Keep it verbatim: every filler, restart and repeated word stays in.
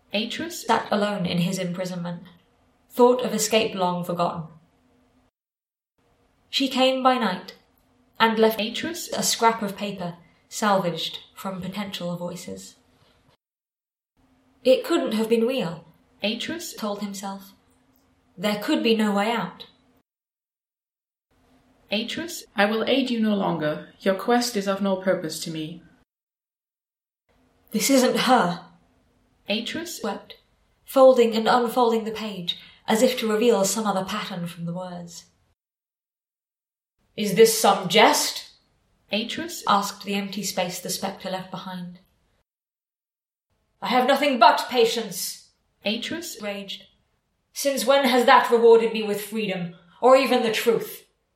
Atreus sat alone in his imprisonment, thought of escape long forgotten. She came by night, and left Atreus a scrap of paper salvaged from potential voices. It couldn't have been real, Atreus told himself. There could be no way out. Atreus, I will aid you no longer. Your quest is of no purpose to me. This isn't her. Atreus wept, folding and unfolding the page, as if to reveal some other pattern from the words. Is this some jest? Atreus asked the empty space the spectre left behind. I have nothing but patience, Atreus raged. Since when has that rewarded me with freedom, or even the truth?